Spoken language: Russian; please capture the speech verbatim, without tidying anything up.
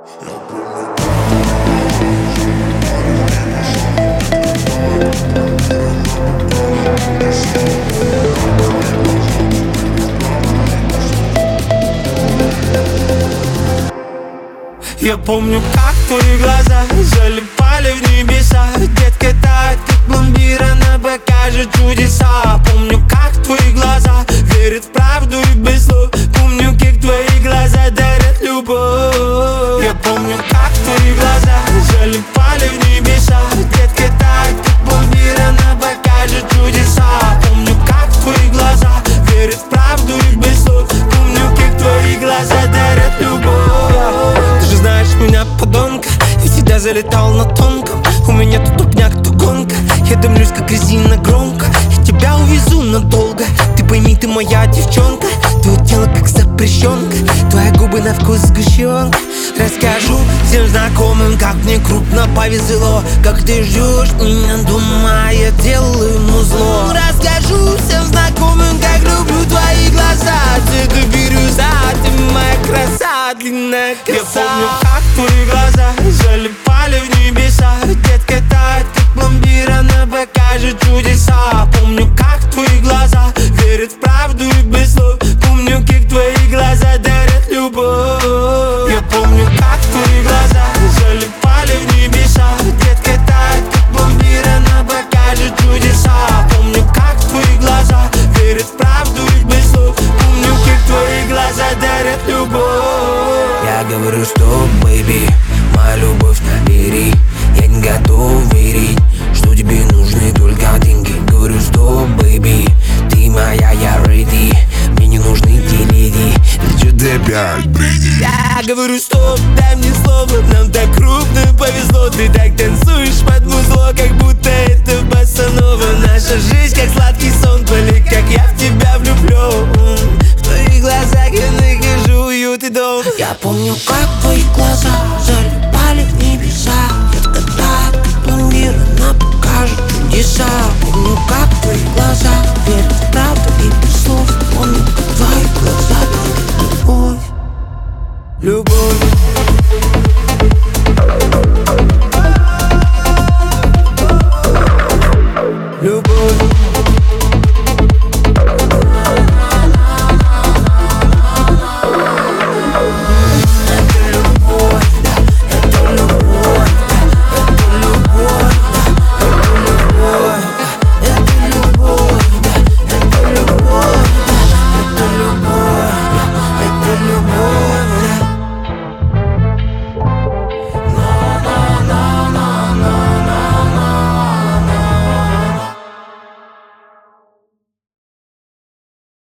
Я помню, как твои глаза залипали в небеса. Детка тает, как пломбир, она покажет чудеса. Помню, как твои глаза верят в правду и без слов. Помню, как твои глаза дарят любовь. Я помню, как твои глаза залипали в небеса. Детка тает, как пломбир, она покажет чудеса. Помню, как твои глаза верят в правду и без слов. Помню, как твои глаза дарят любовь. Знаешь меня, подонка, я всегда залетал на тонком. У меня то тупняк, то гонка. Я дымлюсь, как резина громко. Я тебя увезу надолго. Ты пойми, ты моя девчонка. Твое тело, как запрещенка. Твои губы на вкус сгущенка. Расскажу всем знакомым, как мне крупно повезло. Как ты ждешь меня дома, я делаю музло. Расскажу всем знакомым, как люблю твои глаза. Цвета бирюза, ты моя краса, длинная коса. Я помню, как твои глаза залипали в небеса. Детка тает, как пломбир, она покажет чудеса. Помню, как твои глаза верят в правду и без слов. Помню, как твои глаза дарят любовь. Я помню, как твои глаза залипали в небеса. Детка тает, как пломбир, она покажет чудеса. Помню, как твои глаза верят в правду и без слов. Помню, как твои глаза дарят любовь. Я говорю, что, бэйби, моя любовь набери. Я не готов верить, что тебе нужны только деньги. Говорю, что, бэйби, ты моя, я ready. Мне не нужны те леди. Чё ты опять бредишь? Я говорю, стоп, дай мне слово. Нам так крупно повезло. Ты так танцуешь под музло, как будто это босанова. Наша жизнь как сладкий сон, только как я в тебя влюблен. В твоих глазах я нахожу уют и дом. Я помню, как твои глаза залипали в небеса. Детка тает, как пломбир, она покажет чудеса. Помню, как твои глаза верят в правду и без слов. Помню, как твои глаза дарят любовь. Любовь.